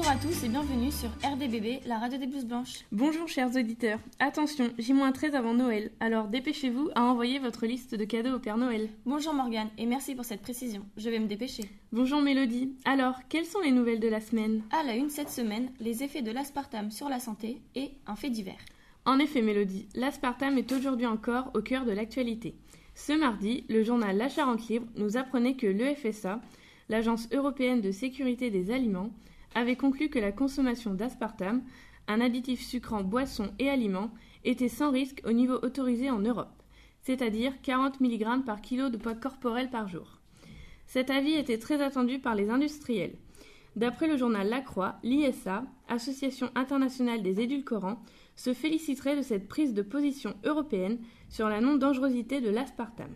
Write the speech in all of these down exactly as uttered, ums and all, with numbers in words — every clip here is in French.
à tous et bienvenue sur R D B B, la radio des blouses blanches. Bonjour chers auditeurs, attention, J treize avant Noël, alors dépêchez-vous à envoyer votre liste de cadeaux au Père Noël. Bonjour Morgane et merci pour cette précision, je vais me dépêcher. Bonjour Mélodie, alors quelles sont les nouvelles de la semaine? À la une cette semaine, les effets de l'aspartame sur la santé et un fait divers. En effet Mélodie, l'aspartame est aujourd'hui encore au cœur de l'actualité. Ce mardi, le journal La Charente Libre nous apprenait que l'E F S A, l'Agence européenne de sécurité des aliments, avait conclu que la consommation d'aspartame, un additif sucrant boissons et aliments, était sans risque au niveau autorisé en Europe, c'est-à-dire quarante milligrammes par kilo de poids corporel par jour. Cet avis était très attendu par les industriels. D'après le journal La Croix, l'I S A, Association internationale des édulcorants, se féliciterait de cette prise de position européenne sur la non-dangerosité de l'aspartame.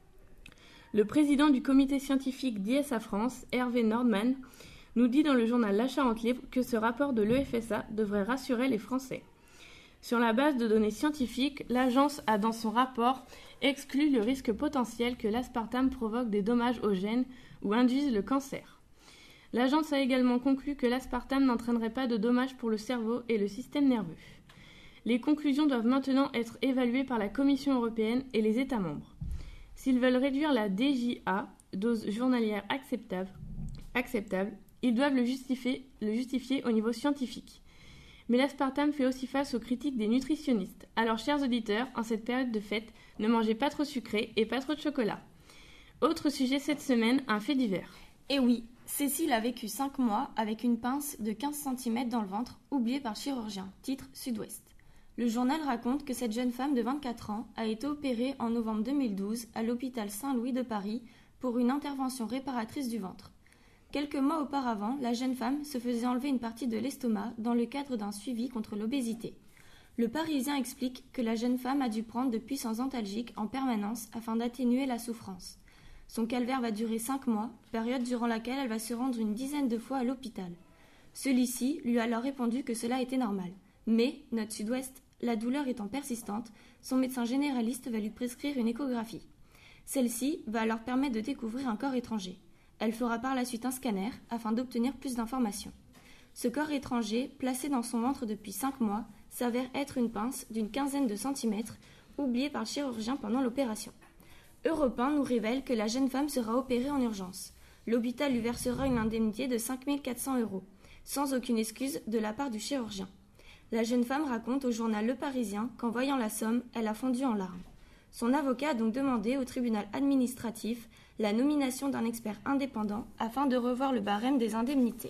Le président du comité scientifique d'I S A France, Hervé Nordman, nous dit dans le journal La Charente Libre que ce rapport de l'E F S A devrait rassurer les Français. Sur la base de données scientifiques, l'agence a dans son rapport exclu le risque potentiel que l'aspartame provoque des dommages aux gènes ou induise le cancer. L'agence a également conclu que l'aspartame n'entraînerait pas de dommages pour le cerveau et le système nerveux. Les conclusions doivent maintenant être évaluées par la Commission européenne et les États membres. S'ils veulent réduire la D J A, dose journalière acceptable, acceptable ils doivent le justifier, le justifier au niveau scientifique. Mais l'aspartame fait aussi face aux critiques des nutritionnistes. Alors, chers auditeurs, en cette période de fête, ne mangez pas trop sucré et pas trop de chocolat. Autre sujet cette semaine, un fait divers. Et oui, Cécile a vécu cinq mois avec une pince de quinze centimètres dans le ventre, oubliée par chirurgien. Titre Sud-Ouest. Le journal raconte que cette jeune femme de vingt-quatre ans a été opérée en novembre deux mille douze à l'hôpital Saint-Louis de Paris pour une intervention réparatrice du ventre. Quelques mois auparavant, la jeune femme se faisait enlever une partie de l'estomac dans le cadre d'un suivi contre l'obésité. Le Parisien explique que la jeune femme a dû prendre de puissants antalgiques en permanence afin d'atténuer la souffrance. Son calvaire va durer cinq mois, période durant laquelle elle va se rendre une dizaine de fois à l'hôpital. Celui-ci lui a alors répondu que cela était normal. Mais, note Sud-Ouest, la douleur étant persistante, son médecin généraliste va lui prescrire une échographie. Celle-ci va alors permettre de découvrir un corps étranger. Elle fera par la suite un scanner afin d'obtenir plus d'informations. Ce corps étranger, placé dans son ventre depuis cinq mois, s'avère être une pince d'une quinzaine de centimètres, oubliée par le chirurgien pendant l'opération. Europe un nous révèle que la jeune femme sera opérée en urgence. L'hôpital lui versera une indemnité de cinq mille quatre cents euros, sans aucune excuse de la part du chirurgien. La jeune femme raconte au journal Le Parisien qu'en voyant la somme, elle a fondu en larmes. Son avocat a donc demandé au tribunal administratif la nomination d'un expert indépendant afin de revoir le barème des indemnités.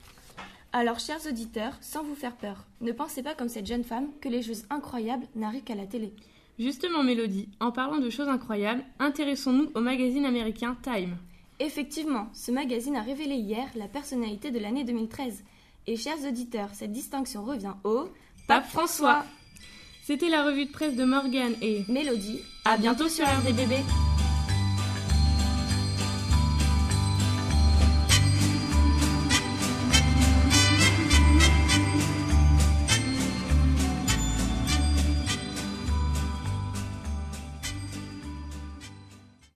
Alors, chers auditeurs, sans vous faire peur, ne pensez pas comme cette jeune femme que les choses incroyables n'arrivent qu'à la télé. Justement, Mélodie, en parlant de choses incroyables, intéressons-nous au magazine américain Time. Effectivement, ce magazine a révélé hier la personnalité de l'année deux mille treize. Et chers auditeurs, cette distinction revient au Pape François. C'était la revue de presse de Morgane et Mélodie. À bientôt sur R D B B.